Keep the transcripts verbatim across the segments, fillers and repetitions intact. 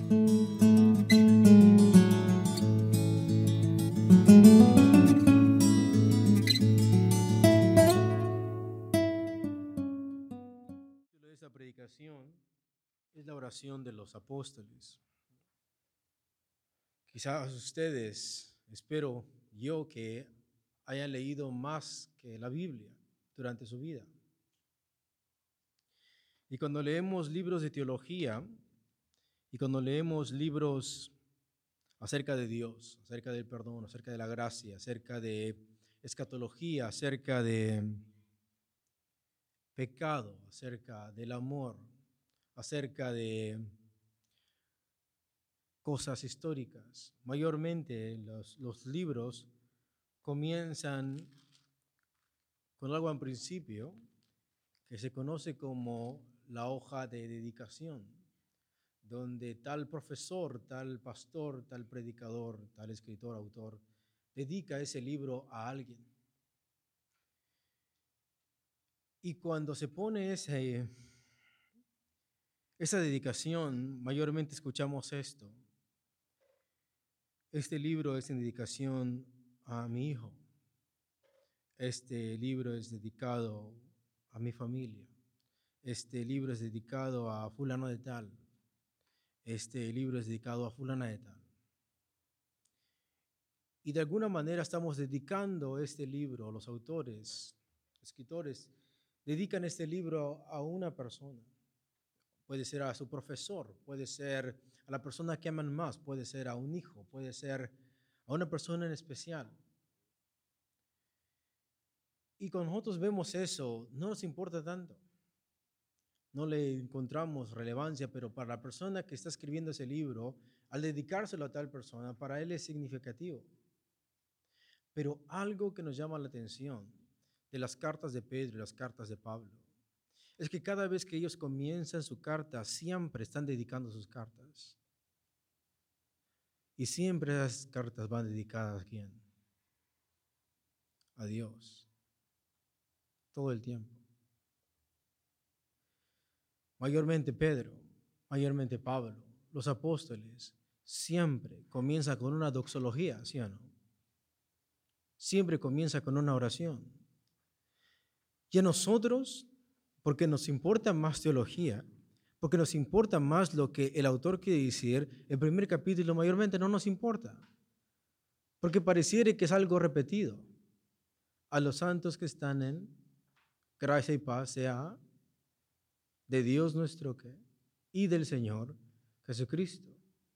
De esta predicación es la oración de los apóstoles. Quizás ustedes, espero yo, que hayan leído más que la Biblia durante su vida. Y cuando leemos libros de teología y cuando leemos libros acerca de Dios, acerca del perdón, acerca de la gracia, acerca de escatología, acerca de pecado, acerca del amor, acerca de cosas históricas. Mayormente los, los libros comienzan con algo en principio que se conoce como la hoja de dedicación, donde tal profesor, tal pastor, tal predicador, tal escritor, autor, dedica ese libro a alguien. Y cuando se pone ese, esa dedicación, mayormente escuchamos esto. Este libro es en dedicación a mi hijo. Este libro es dedicado a mi familia. Este libro es dedicado a fulano de tal. Este libro es dedicado a fulana de tal. Y de alguna manera estamos dedicando este libro, los autores, escritores, dedican este libro a una persona. Puede ser a su profesor, puede ser a la persona que aman más, puede ser a un hijo, puede ser a una persona en especial. Y cuando nosotros vemos eso, no nos importa tanto. No le encontramos relevancia, pero para la persona que está escribiendo ese libro, al dedicárselo a tal persona, para él es significativo. Pero algo que nos llama la atención de las cartas de Pedro y las cartas de Pablo es que cada vez que ellos comienzan su carta, siempre están dedicando sus cartas. Y siempre esas cartas van dedicadas ¿a quién? A Dios. Todo el tiempo. Mayormente Pedro, mayormente Pablo, los apóstoles, siempre comienza con una doxología, ¿sí o no? Siempre comienza con una oración. Y a nosotros, porque nos importa más teología, porque nos importa más lo que el autor quiere decir, el primer capítulo mayormente no nos importa, porque pareciera que es algo repetido. A los santos que están en gracia y paz sea de Dios nuestro ¿qué? Y del Señor Jesucristo.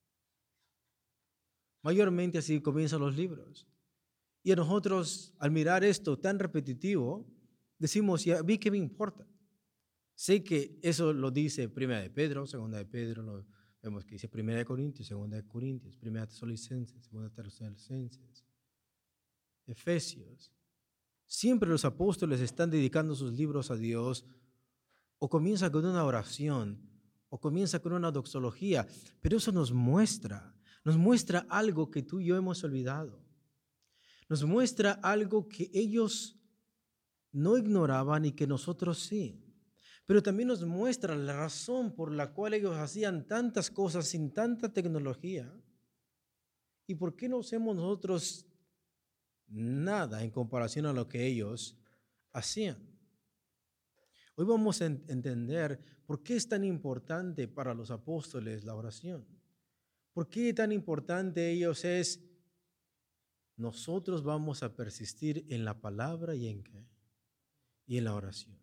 Mayormente así comienzan los libros. Y a nosotros, al mirar esto tan repetitivo, decimos, ¿y a mí qué me importa? Sé que eso lo dice Primera de Pedro, Segunda de Pedro, lo vemos que dice Primera de Corintios, Segunda de Corintios, Primera de Tesalonicenses, Segunda de Tesalonicenses, Efesios. Siempre los apóstoles están dedicando sus libros a Dios, o comienza con una oración, o comienza con una doxología, pero eso nos muestra, nos muestra algo que tú y yo hemos olvidado. Nos muestra algo que ellos no ignoraban y que nosotros sí. Pero también nos muestra la razón por la cual ellos hacían tantas cosas sin tanta tecnología. ¿Y por qué no hacemos nosotros nada en comparación a lo que ellos hacían? Hoy vamos a entender por qué es tan importante para los apóstoles la oración. ¿Por qué tan importante ellos es? Nosotros vamos a persistir en la palabra y en qué? Y en la oración.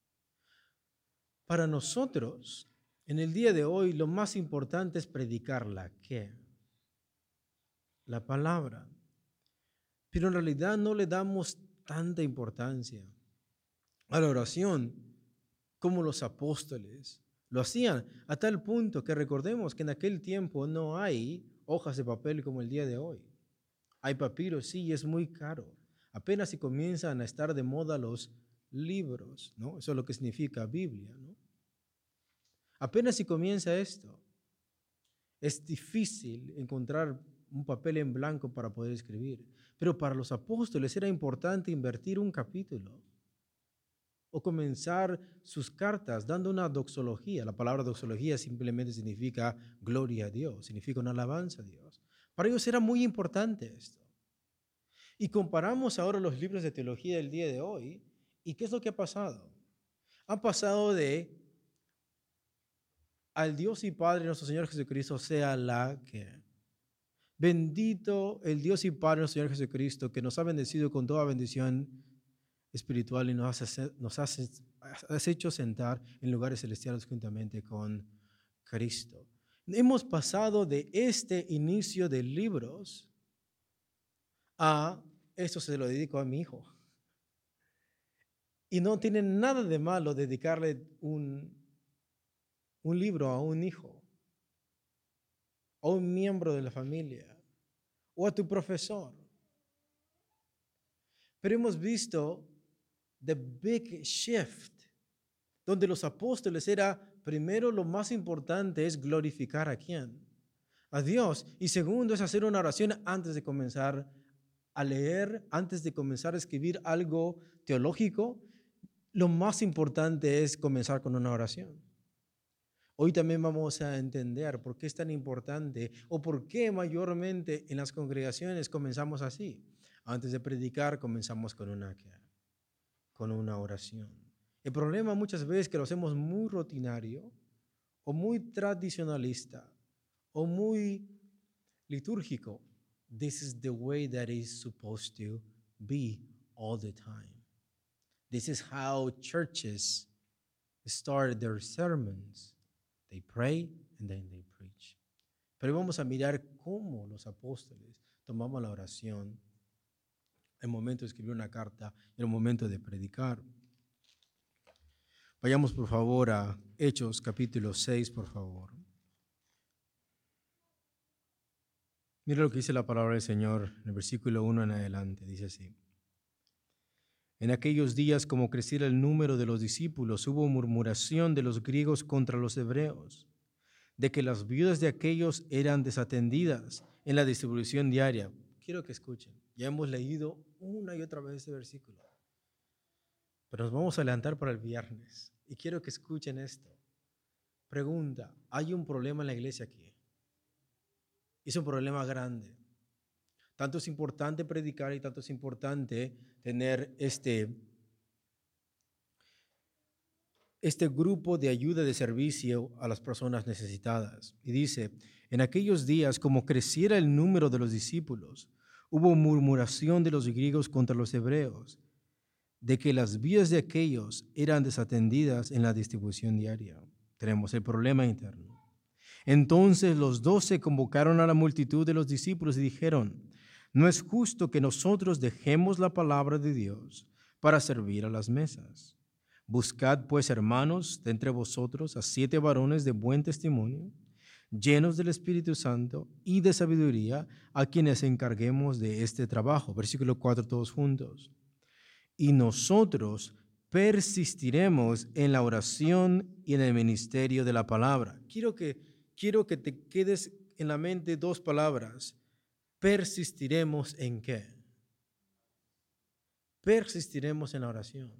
Para nosotros, en el día de hoy, lo más importante es predicarla. ¿Qué? La palabra. Pero en realidad no le damos tanta importancia a la oración como los apóstoles lo hacían, a tal punto que recordemos que en aquel tiempo no hay hojas de papel como el día de hoy. Hay papiros, sí, y es muy caro. Apenas si comienzan a estar de moda los libros, ¿no? Eso es lo que significa Biblia, ¿no? Apenas si comienza esto, es difícil encontrar un papel en blanco para poder escribir. Pero para los apóstoles era importante invertir un capítulo o comenzar sus cartas dando una doxología. La palabra doxología simplemente significa gloria a Dios, significa una alabanza a Dios. Para ellos era muy importante esto. Y comparamos ahora los libros de teología del día de hoy, ¿y qué es lo que ha pasado? Han pasado de al Dios y Padre nuestro Señor Jesucristo sea la que. Bendito el Dios y Padre nuestro Señor Jesucristo, que nos ha bendecido con toda bendición espiritual y nos has, nos has, has hecho sentar en lugares celestiales juntamente con Cristo. Hemos pasado de este inicio de libros a, esto se lo dedico a mi hijo. Y no tiene nada de malo dedicarle un, un libro a un hijo, a un miembro de la familia, o a tu profesor. Pero hemos visto the big shift, donde los apóstoles era, primero, lo más importante es glorificar a quién, a Dios, y segundo es hacer una oración antes de comenzar a leer, antes de comenzar a escribir algo teológico. Lo más importante es comenzar con una oración. Hoy también vamos a entender por qué es tan importante o por qué mayormente en las congregaciones comenzamos así. Antes de predicar comenzamos con una, con una oración. El problema muchas veces es que lo hacemos muy rutinario o muy tradicionalista o muy litúrgico. This is the way that is supposed to be all the time. This is how churches start their sermons. They pray and then they preach. Pero vamos a mirar cómo los apóstoles tomaban la oración en el momento de escribir una carta y en el momento de predicar. Vayamos por favor a Hechos capítulo seis, por favor. Mira lo que dice la palabra del Señor en el versículo uno en adelante. Dice así: En aquellos días, como creciera el número de los discípulos, hubo murmuración de los griegos contra los hebreos, de que las viudas de aquellos eran desatendidas en la distribución diaria. Quiero que escuchen. Ya hemos leído una y otra vez este versículo, pero nos vamos a adelantar para el viernes. Y quiero que escuchen esto. Pregunta: ¿hay un problema en la iglesia aquí? Es un problema grande. Tanto es importante predicar y tanto es importante tener este, este grupo de ayuda, de servicio a las personas necesitadas. Y dice: en aquellos días, como creciera el número de los discípulos, hubo murmuración de los griegos contra los hebreos, de que las vidas de aquellos eran desatendidas en la distribución diaria. Tenemos el problema interno. Entonces los doce convocaron a la multitud de los discípulos y dijeron: no es justo que nosotros dejemos la palabra de Dios para servir a las mesas. Buscad pues, hermanos, de entre vosotros a siete varones de buen testimonio, llenos del Espíritu Santo y de sabiduría, a quienes encarguemos de este trabajo. Versículo cuatro, todos juntos. Y nosotros persistiremos en la oración y en el ministerio de la palabra. Quiero que, quiero que te quedes en la mente dos palabras. ¿Persistiremos en qué? Persistiremos en la oración.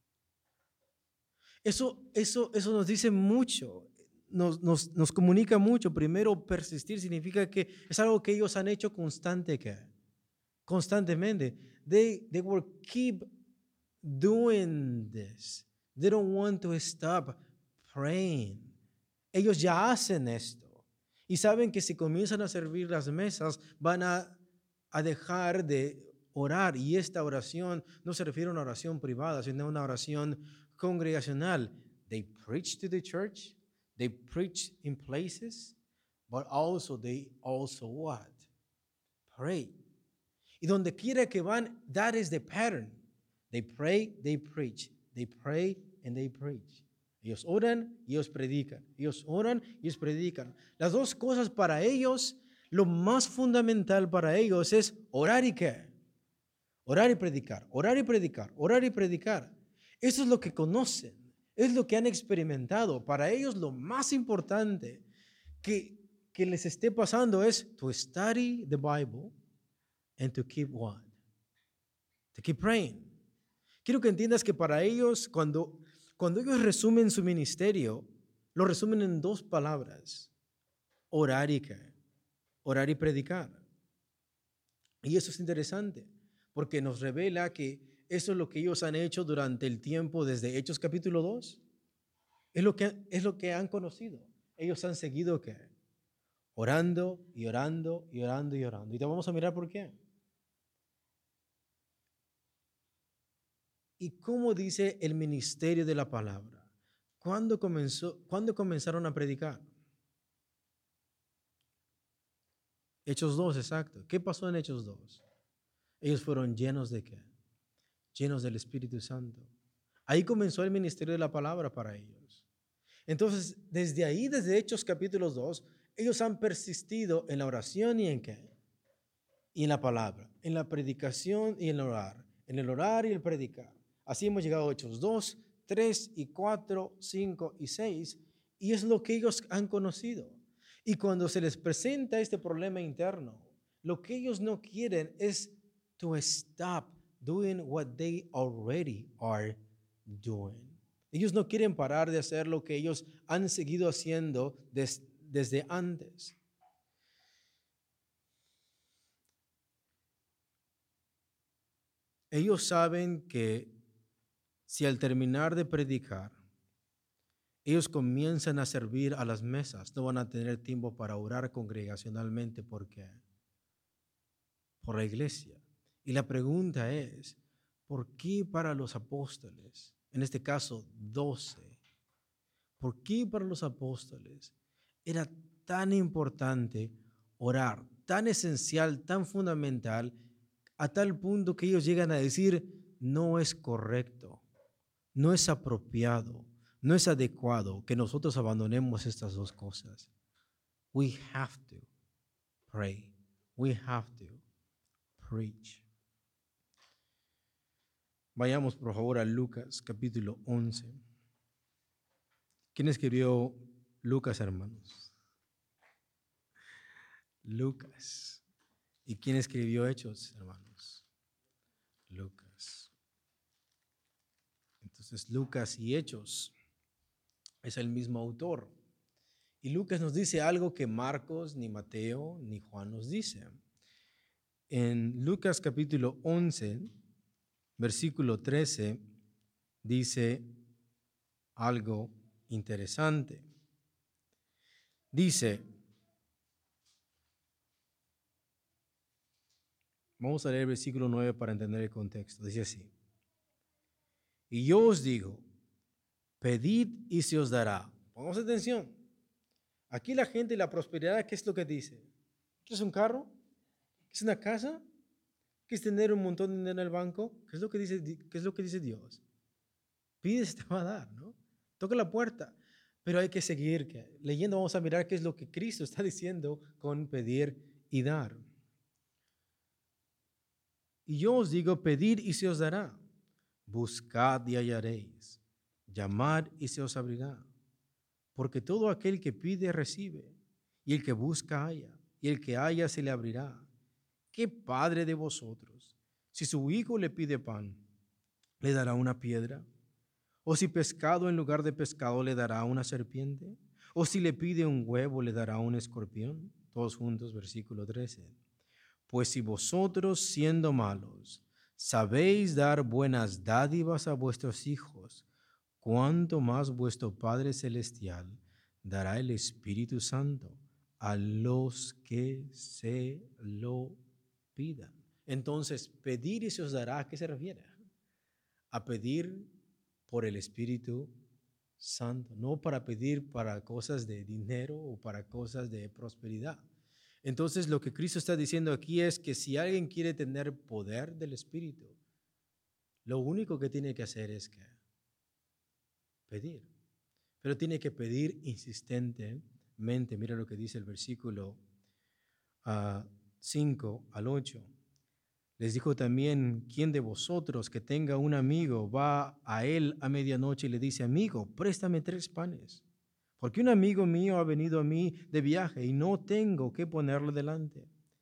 Eso, eso, eso nos dice mucho, nos, nos, nos comunica mucho. Primero, persistir significa que es algo que ellos han hecho constante, ¿qué? Constantemente. They, they will keep doing this. They don't want to stop praying. Ellos ya hacen esto. Y saben que si comienzan a servir las mesas, van a, a dejar de orar. Y esta oración no se refiere a una oración privada, sino a una oración congregacional. They preach to the church, they preach in places, but also they also what? Pray. Y donde quiera que van, that is the pattern. They pray, they preach. They pray and they preach. Ellos oran y ellos predican. Ellos oran y ellos predican. Las dos cosas para ellos, lo más fundamental para ellos es orar y qué. Orar y predicar, orar y predicar, orar y predicar. Eso es lo que conocen, es lo que han experimentado. Para ellos lo más importante que, que les esté pasando es to study the Bible and to keep what? To keep praying. Quiero que entiendas que para ellos, cuando, cuando ellos resumen su ministerio, lo resumen en dos palabras: orar y qué, orar y predicar. Y eso es interesante, porque nos revela que eso es lo que ellos han hecho durante el tiempo desde Hechos capítulo dos. Es lo que, es lo que han conocido. Ellos han seguido ¿qué? Orando y orando y orando y orando. Y te vamos a mirar por qué. ¿Y cómo dice el ministerio de la palabra? ¿Cuándo comenzó, ¿cuándo comenzaron a predicar? Hechos dos, exacto. ¿Qué pasó en Hechos dos? Ellos fueron llenos de ¿qué? Llenos del Espíritu Santo. Ahí comenzó el ministerio de la palabra para ellos. Entonces, desde ahí, desde Hechos capítulo dos, ellos han persistido en la oración y en qué? Y en la palabra, en la predicación y en el orar, en el orar y el predicar. Así hemos llegado a Hechos dos, tres y cuatro, cinco y seis, y es lo que ellos han conocido. Y cuando se les presenta este problema interno, lo que ellos no quieren es to stop doing what they already are doing. Ellos no quieren parar de hacer lo que ellos han seguido haciendo des, desde antes. Ellos saben que si al terminar de predicar, ellos comienzan a servir a las mesas, no van a tener tiempo para orar congregacionalmente. ¿Por qué? Por la iglesia. Y la pregunta es, ¿por qué para los apóstoles, en este caso doce, por qué para los apóstoles era tan importante orar, tan esencial, tan fundamental, a tal punto que ellos llegan a decir, no es correcto, no es apropiado, no es adecuado que nosotros abandonemos estas dos cosas? We have to pray. We have to preach. Vayamos por favor a Lucas capítulo once. ¿Quién escribió Lucas, hermanos? Lucas. ¿Y quién escribió Hechos, hermanos? Lucas. Entonces, Lucas y Hechos es el mismo autor. Y Lucas nos dice algo que Marcos, ni Mateo, ni Juan nos dice. En Lucas capítulo once, versículo trece, dice algo interesante. Dice, vamos a leer el versículo nueve para entender el contexto. Dice así: y yo os digo, pedid y se os dará. Pongamos atención. Aquí la gente, la prosperidad, ¿qué es lo que dice? ¿Qué es un carro? ¿Qué es una casa? ¿Qué es tener un montón de dinero en el banco? ¿Qué es lo que dice, qué es lo que dice Dios? Pide, se te va a dar, ¿no? Toca la puerta. Pero hay que seguir que, leyendo, vamos a mirar qué es lo que Cristo está diciendo con pedir y dar. Y yo os digo, pedid y se os dará. Buscad y hallaréis. Llamad y se os abrirá. Porque todo aquel que pide recibe, y el que busca halla, y el que halla se le abrirá. ¿Qué padre de vosotros, si su hijo le pide pan, le dará una piedra? ¿O si pescado en lugar de pescado le dará una serpiente? ¿O si le pide un huevo le dará un escorpión? Todos juntos, versículo trece. Pues si vosotros, siendo malos, sabéis dar buenas dádivas a vuestros hijos, ¿cuánto más vuestro Padre Celestial dará el Espíritu Santo a los que se lo pidan? Entonces, pedir y se os dará, ¿a qué se refiere? A pedir por el Espíritu Santo, no para pedir para cosas de dinero o para cosas de prosperidad. Entonces, lo que Cristo está diciendo aquí es que si alguien quiere tener poder del Espíritu, lo único que tiene que hacer es que pedir. Pero tiene que pedir insistentemente. Mira lo que dice el versículo uh, cinco al ocho. Les dijo también, ¿quién de vosotros que tenga un amigo va a él a medianoche y le dice, amigo, préstame tres panes? Porque un amigo mío ha venido a mí de viaje y no tengo que ponerle delante.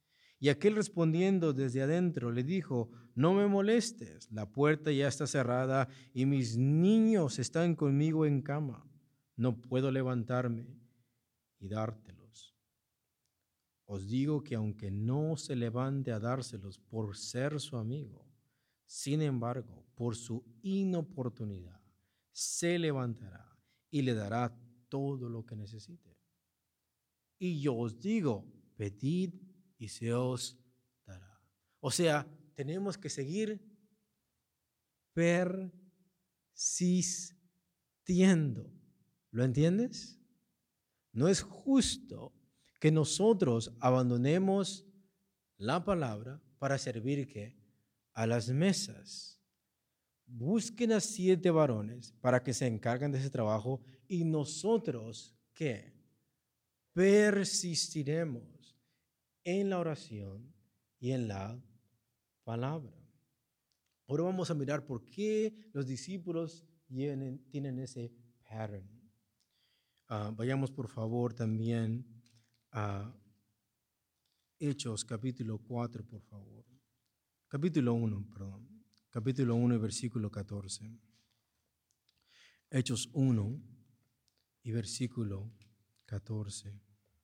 Y aquel respondiendo desde adentro le dijo, no me molestes, la puerta ya está cerrada y mis niños están conmigo en cama. No puedo levantarme y dártelos. Os digo que aunque no se levante a dárselos por ser su amigo, sin embargo, por su inoportunidad, se levantará y le dará todo lo que necesite. Y yo os digo, pedid y se os dará. O sea, tenemos que seguir persistiendo. ¿Lo entiendes? No es justo que nosotros abandonemos la palabra para servir ¿qué? A las mesas. Busquen a siete varones para que se encarguen de ese trabajo y nosotros ¿qué? Persistiremos en la oración y en la palabra. Ahora vamos a mirar por qué los discípulos tienen, tienen ese pattern. Uh, vayamos por favor también a Hechos capítulo cuatro, por favor. Capítulo uno, perdón. Capítulo uno y versículo catorce. Hechos uno y versículo catorce.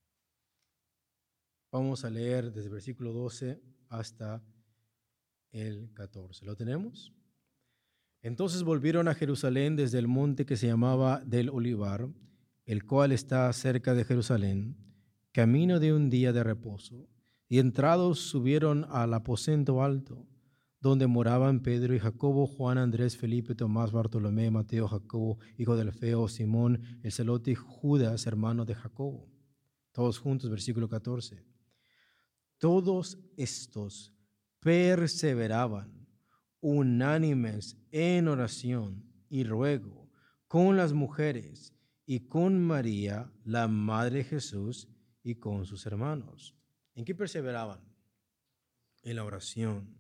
Vamos a leer desde el versículo doce hasta el catorce. ¿Lo tenemos? Entonces volvieron a Jerusalén desde el monte que se llamaba del Olivar, el cual está cerca de Jerusalén, camino de un día de reposo, y entrados subieron al aposento alto, donde moraban Pedro y Jacobo, Juan, Andrés, Felipe, Tomás, Bartolomé, Mateo, Jacobo, hijo de Alfeo, Simón, el celote, y Judas, hermano de Jacobo. Todos juntos, versículo catorce. Todos estos perseveraban unánimes en oración y ruego con las mujeres y con María, la madre de Jesús, y con sus hermanos. ¿En qué perseveraban? En la oración.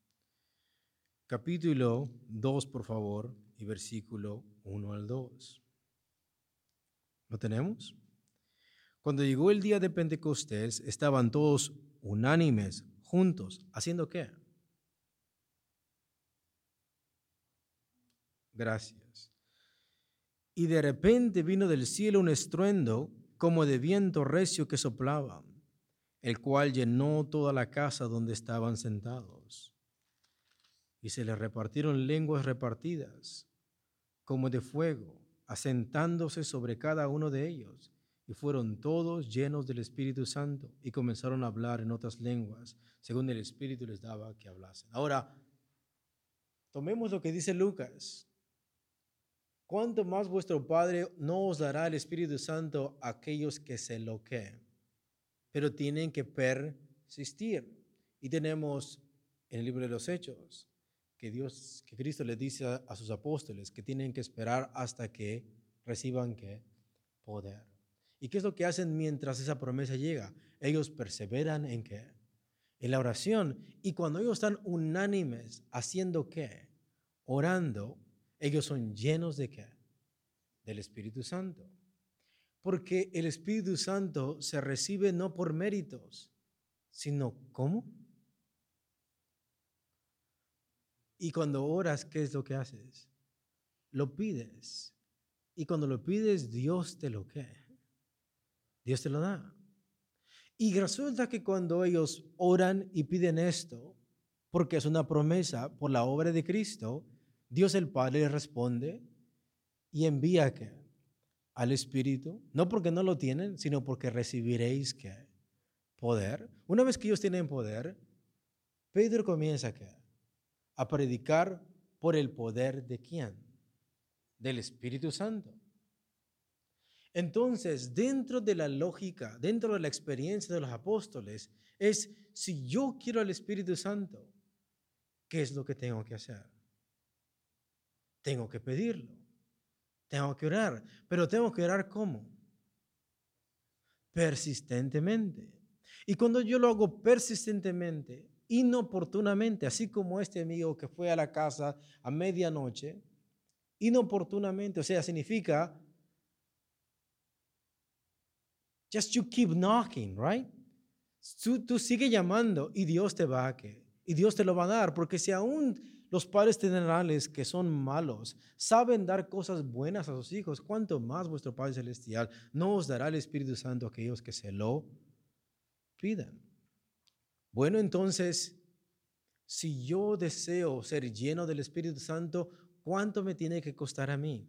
Capítulo dos, por favor, y versículo uno al dos. ¿Lo tenemos? Cuando llegó el día de Pentecostés, estaban todos unánimes, juntos, ¿haciendo qué? Gracias. Y de repente vino del cielo un estruendo como de viento recio que soplaba, el cual llenó toda la casa donde estaban sentados. Y se les repartieron lenguas repartidas, como de fuego, asentándose sobre cada uno de ellos. Y fueron todos llenos del Espíritu Santo y comenzaron a hablar en otras lenguas, según el Espíritu les daba que hablasen. Ahora, tomemos lo que dice Lucas. ¿Cuánto más vuestro Padre no os dará el Espíritu Santo a aquellos que se lo que? Pero tienen que persistir. Y tenemos en el libro de los Hechos que Dios, que Cristo les dice a, a sus apóstoles que tienen que esperar hasta que reciban ¿qué? Poder. ¿Y qué es lo que hacen mientras esa promesa llega? Ellos perseveran en qué? En la oración. Y cuando ellos están unánimes haciendo qué? Orando, ellos son llenos de qué? Del Espíritu Santo. Porque el Espíritu Santo se recibe no por méritos, sino ¿cómo? Y cuando oras, ¿qué es lo que haces? Lo pides. Y cuando lo pides, Dios te lo ¿qué? Dios te lo da. Y resulta que cuando ellos oran y piden esto, porque es una promesa por la obra de Cristo, Dios el Padre les responde y envía ¿qué? Al Espíritu, no porque no lo tienen, sino porque recibiréis ¿qué? Poder. Una vez que ellos tienen poder, Pedro comienza ¿qué? A predicar por el poder de ¿quién? Del Espíritu Santo. Entonces, dentro de la lógica, dentro de la experiencia de los apóstoles, es si yo quiero al Espíritu Santo, ¿qué es lo que tengo que hacer? Tengo que pedirlo, tengo que orar, pero tengo que orar ¿cómo? Persistentemente. Y cuando yo lo hago persistentemente, inoportunamente, así como este amigo que fue a la casa a medianoche, inoportunamente, o sea, significa just you keep knocking, right? Tú, tú sigue llamando y Dios te va a que, y Dios te lo va a dar, porque si aún los padres terrenales que son malos saben dar cosas buenas a sus hijos, ¿cuánto más vuestro Padre Celestial no os dará el Espíritu Santo a aquellos que se lo pidan? Bueno, entonces, si yo deseo ser lleno del Espíritu Santo, ¿cuánto me tiene que costar a mí?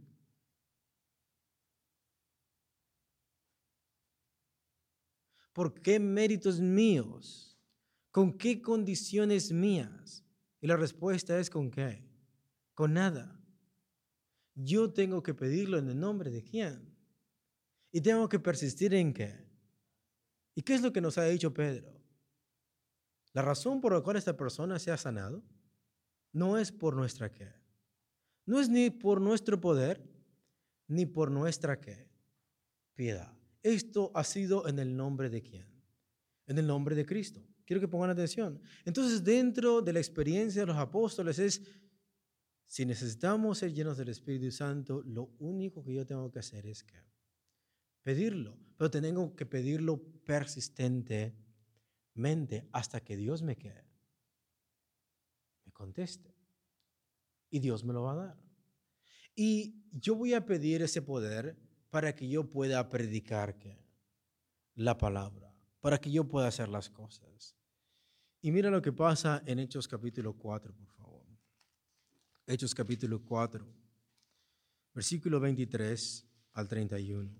¿Por qué méritos míos? ¿Con qué condiciones mías? Y la respuesta es ¿con qué? Con nada. Yo tengo que pedirlo en el nombre de quién. Y tengo que persistir en qué. ¿Y qué es lo que nos ha dicho Pedro? La razón por la cual esta persona se ha sanado no es por nuestra qué. No es ni por nuestro poder, ni por nuestra qué. Piedad. Esto ha sido en el nombre de quién. En el nombre de Cristo. Quiero que pongan atención. Entonces, dentro de la experiencia de los apóstoles es, si necesitamos ser llenos del Espíritu Santo, lo único que yo tengo que hacer es que pedirlo, pero tengo que pedirlo persistentemente hasta que Dios me quede, me conteste. Y Dios me lo va a dar. Y yo voy a pedir ese poder para que yo pueda predicar ¿qué? La palabra, para que yo pueda hacer las cosas. Y mira lo que pasa en Hechos capítulo cuatro, por favor. Hechos capítulo cuatro, versículo veintitrés al treinta y uno.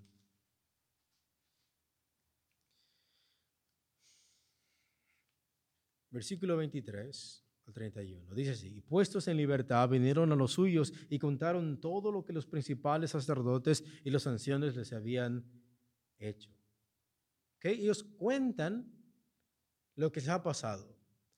Versículo veintitrés al treinta y uno. Dice así: y puestos en libertad vinieron a los suyos y contaron todo lo que los principales sacerdotes y los ancianos les habían hecho. ¿Okay? Ellos cuentan lo que se ha pasado.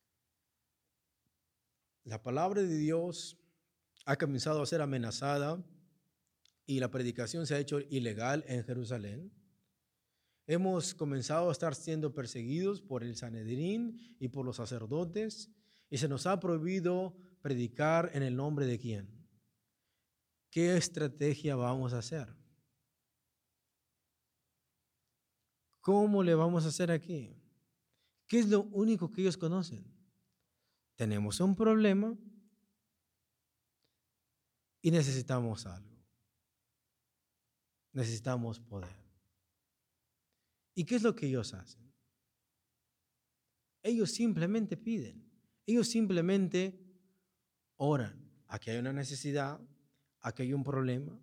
La palabra de Dios ha comenzado a ser amenazada y la predicación se ha hecho ilegal en Jerusalén. Hemos comenzado a estar siendo perseguidos por el Sanedrín y por los sacerdotes y se nos ha prohibido predicar en el nombre de quién. ¿Qué estrategia vamos a hacer? ¿Cómo le vamos a hacer aquí? ¿Qué es lo único que ellos conocen? Tenemos un problema y necesitamos algo. Necesitamos poder. ¿Y qué es lo que ellos hacen? Ellos simplemente piden. Ellos simplemente oran. Aquí hay una necesidad, aquí hay un problema.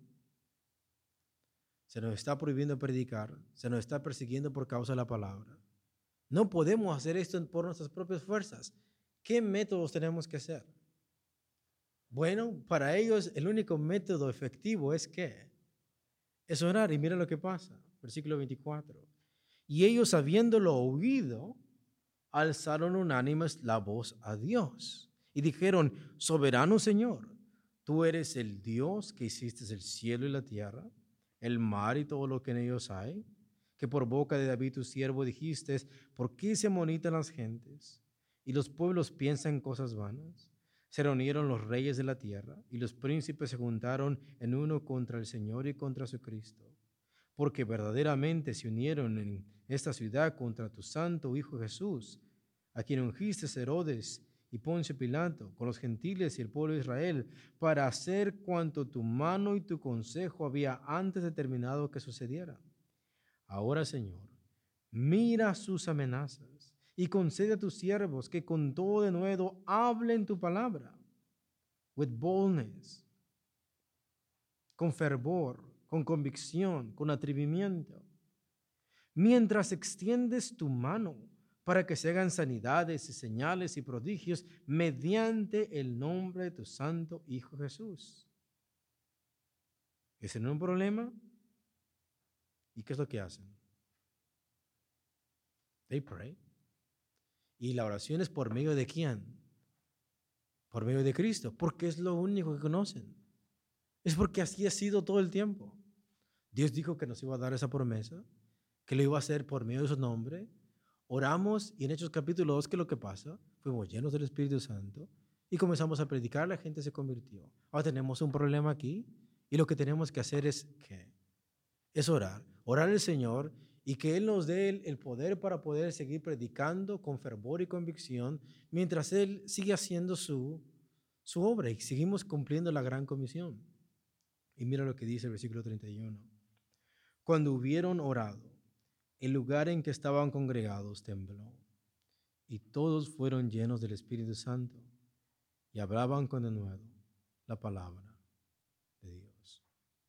Se nos está prohibiendo predicar, se nos está persiguiendo por causa de la palabra. No podemos hacer esto por nuestras propias fuerzas. ¿Qué métodos tenemos que hacer? Bueno, para ellos el único método efectivo es ¿qué? Es orar. Y mira lo que pasa. Versículo veinticuatro. Y ellos, habiéndolo oído, alzaron unánimes la voz a Dios y dijeron: soberano Señor, tú eres el Dios que hiciste el cielo y la tierra, el mar y todo lo que en ellos hay, que por boca de David tu siervo dijiste: ¿por qué se amonítan las gentes y los pueblos piensan cosas vanas? Se reunieron los reyes de la tierra y los príncipes se juntaron en uno contra el Señor y contra su Cristo, porque verdaderamente se unieron en esta ciudad contra tu santo Hijo Jesús, a quien ungiste Herodes y Poncio Pilato, con los gentiles y el pueblo de Israel, para hacer cuanto tu mano y tu consejo había antes determinado que sucediera. Ahora, Señor, mira sus amenazas y concede a tus siervos que con todo denuedo hablen tu palabra, with boldness, con fervor, con convicción, con atrevimiento, mientras extiendes tu mano para que se hagan sanidades y señales y prodigios mediante el nombre de tu santo Hijo Jesús. ¿Ese no es un problema? ¿Y qué es lo que hacen? They pray. ¿Y la oración es por medio de quién? Por medio de Cristo, porque es lo único que conocen. Es porque así ha sido todo el tiempo. Dios dijo que nos iba a dar esa promesa, que lo iba a hacer por medio de su nombre. Oramos y en Hechos capítulo dos, ¿qué es lo que pasa? Fuimos llenos del Espíritu Santo y comenzamos a predicar, la gente se convirtió. Ahora tenemos un problema aquí y lo que tenemos que hacer es ¿qué? Es orar, orar al Señor y que Él nos dé el, el poder para poder seguir predicando con fervor y convicción mientras Él sigue haciendo su, su obra y seguimos cumpliendo la gran comisión. Y mira lo que dice el versículo treinta y uno. Cuando hubieron orado, el lugar en que estaban congregados tembló, y todos fueron llenos del Espíritu Santo y hablaban con denuedo la palabra de Dios.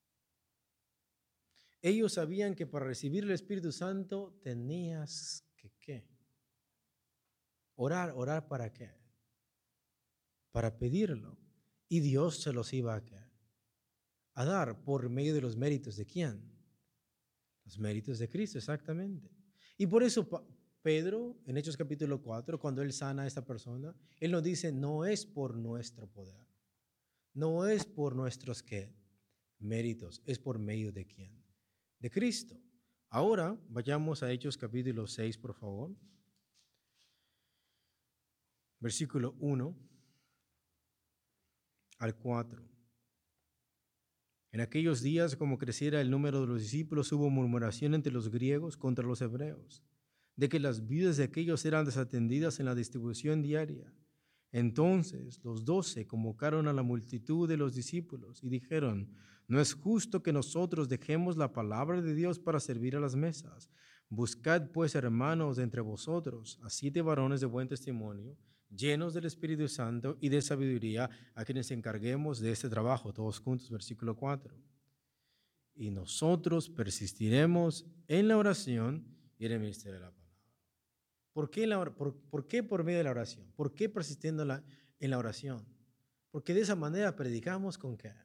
Ellos sabían que para recibir el Espíritu Santo tenías que ¿qué? Orar. ¿Orar para qué? Para pedirlo. Y Dios se los iba a, ¿qué? A dar por medio de los méritos de ¿quién? Los méritos de Cristo, exactamente. Y por eso Pedro, en Hechos capítulo cuatro, cuando él sana a esta persona, él nos dice, no es por nuestro poder, no es por nuestros ¿qué? Méritos, es por medio de ¿quién? De Cristo. Ahora vayamos a Hechos capítulo seis, por favor. Versículo uno al cuatro. En aquellos días, como creciera el número de los discípulos, hubo murmuración entre los griegos contra los hebreos, de que las viudas de aquellos eran desatendidas en la distribución diaria. Entonces los doce convocaron a la multitud de los discípulos y dijeron, no es justo que nosotros dejemos la palabra de Dios para servir a las mesas. Buscad pues, hermanos, entre vosotros a siete varones de buen testimonio, llenos del Espíritu Santo y de sabiduría, a quienes encarguemos de este trabajo. Todos juntos, versículo cuatro. Y nosotros persistiremos en la oración y en el ministerio de la palabra. ¿Por qué, la, por, ¿Por qué por medio de la oración? ¿Por qué persistiendo en la, en la oración? Porque de esa manera predicamos con qué.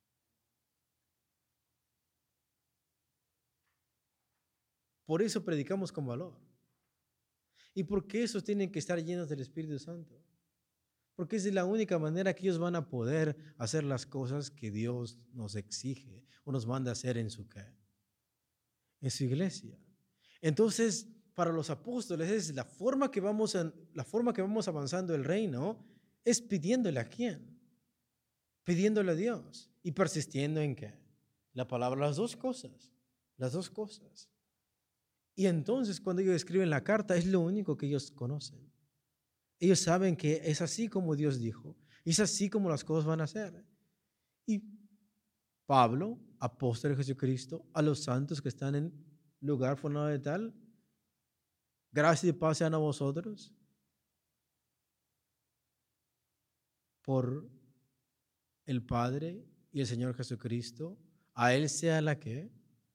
Por eso predicamos con valor. ¿Y por qué esos tienen que estar llenos del Espíritu Santo? Porque es de la única manera que ellos van a poder hacer las cosas que Dios nos exige o nos manda a hacer en su, en su iglesia. Entonces, para los apóstoles es la forma que vamos a, la forma que vamos avanzando el reino es pidiéndole a quién, pidiéndole a Dios y persistiendo en qué, la palabra, las dos cosas, las dos cosas. Y entonces cuando ellos escriben la carta es lo único que ellos conocen. Ellos saben que es así como Dios dijo, es así como las cosas van a ser. Y Pablo, apóstol de Jesucristo, a los santos que están en lugar fundamental, gracia y paz sean a vosotros por el Padre y el Señor Jesucristo. A Él sea la que.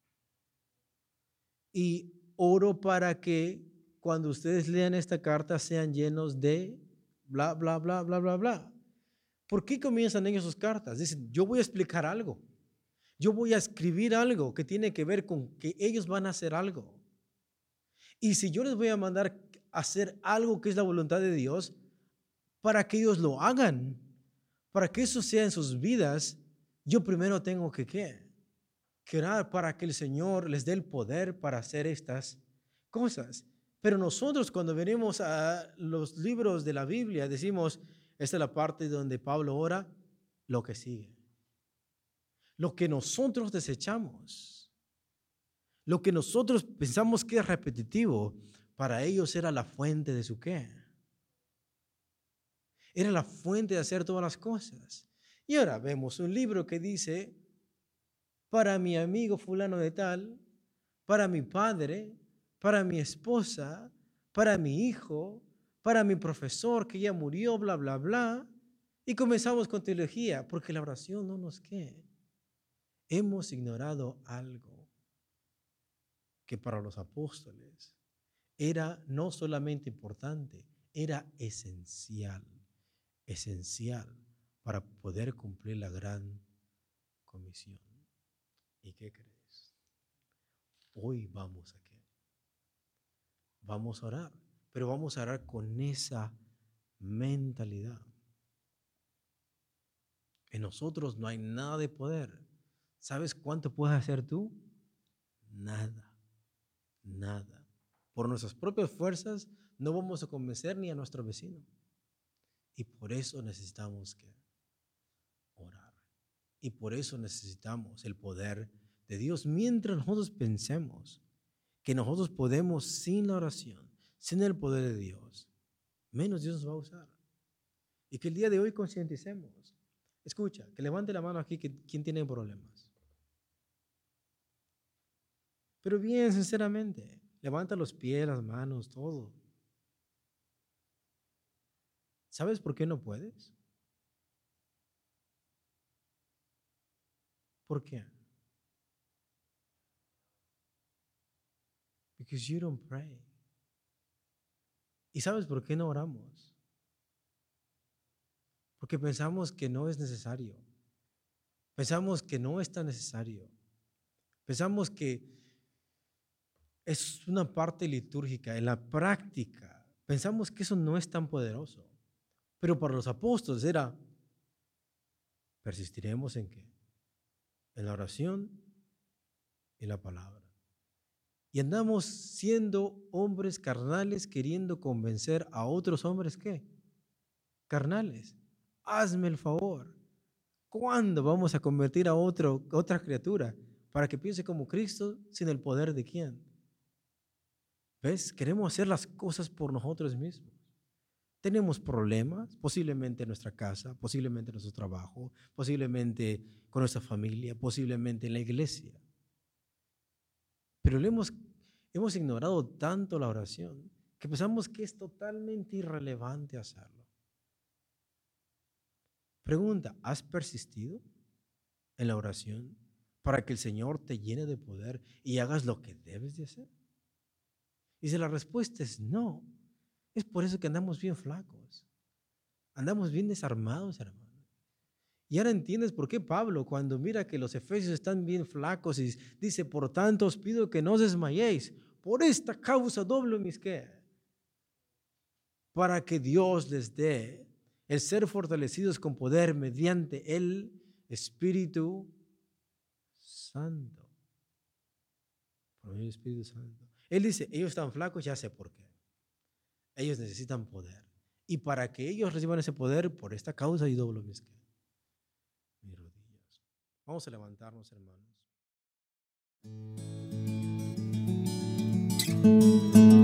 Y oro para que cuando ustedes lean esta carta sean llenos de bla, bla, bla, bla, bla, bla. ¿Por qué comienzan ellos sus cartas? Dicen, yo voy a explicar algo. Yo voy a escribir algo que tiene que ver con que ellos van a hacer algo. Y si yo les voy a mandar a hacer algo que es la voluntad de Dios, para que ellos lo hagan, para que eso sea en sus vidas, yo primero tengo que ¿qué? Que orar para que el Señor les dé el poder para hacer estas cosas. Pero nosotros cuando venimos a los libros de la Biblia decimos, esta es la parte donde Pablo ora, lo que sigue. Lo que nosotros desechamos, lo que nosotros pensamos que es repetitivo, para ellos era la fuente de su qué. Era la fuente de hacer todas las cosas. Y ahora vemos un libro que dice, para mi amigo fulano de tal, para mi padre, para mi esposa, para mi hijo, para mi profesor que ya murió, bla, bla, bla. Y comenzamos con teología, porque la oración no nos queda. Hemos ignorado algo que para los apóstoles era no solamente importante, era esencial, esencial para poder cumplir la gran comisión. ¿Y qué crees? Hoy vamos a qué? Vamos a orar, pero vamos a orar con esa mentalidad. En nosotros no hay nada de poder. ¿Sabes cuánto puedes hacer tú? Nada, nada. Por nuestras propias fuerzas no vamos a convencer ni a nuestro vecino. Y por eso necesitamos que orar. Y por eso necesitamos el poder de Dios mientras nosotros pensemos que nosotros podemos sin la oración, sin el poder de Dios, menos Dios nos va a usar. Y que el día de hoy concienticemos. Escucha, que levante la mano aquí que, quien tiene problemas. Pero bien, sinceramente, levanta los pies, las manos, todo. ¿Sabes por qué no puedes? ¿Por qué? Because you don't pray. ¿Y sabes por qué no oramos? Porque pensamos que no es necesario. Pensamos que no es tan necesario. Pensamos que es una parte litúrgica. En la práctica, pensamos que eso no es tan poderoso. Pero para los apóstoles era, persistiremos en qué? En la oración y la palabra. Y andamos siendo hombres carnales queriendo convencer a otros hombres, ¿qué? Carnales. Hazme el favor. ¿Cuándo vamos a convertir a otro, otra criatura para que piense como Cristo sin el poder de quién? ¿Ves? Queremos hacer las cosas por nosotros mismos. Tenemos problemas, posiblemente en nuestra casa, posiblemente en nuestro trabajo, posiblemente con nuestra familia, posiblemente en la iglesia. Pero le hemos, hemos ignorado tanto la oración que pensamos que es totalmente irrelevante hacerlo. Pregunta, ¿has persistido en la oración para que el Señor te llene de poder y hagas lo que debes de hacer? Y si la respuesta es no, es por eso que andamos bien flacos, andamos bien desarmados, hermano. Y ahora entiendes por qué Pablo, cuando mira que los efesios están bien flacos y dice, por tanto os pido que no os desmayéis, por esta causa doblo mis qué, para que Dios les dé el ser fortalecidos con poder mediante el Espíritu Santo. Por medio del Espíritu Santo. Él dice, ellos están flacos, ya sé por qué. Ellos necesitan poder. Y para que ellos reciban ese poder, por esta causa yo doblo mis, mis rodillas. Vamos a levantarnos, hermanos.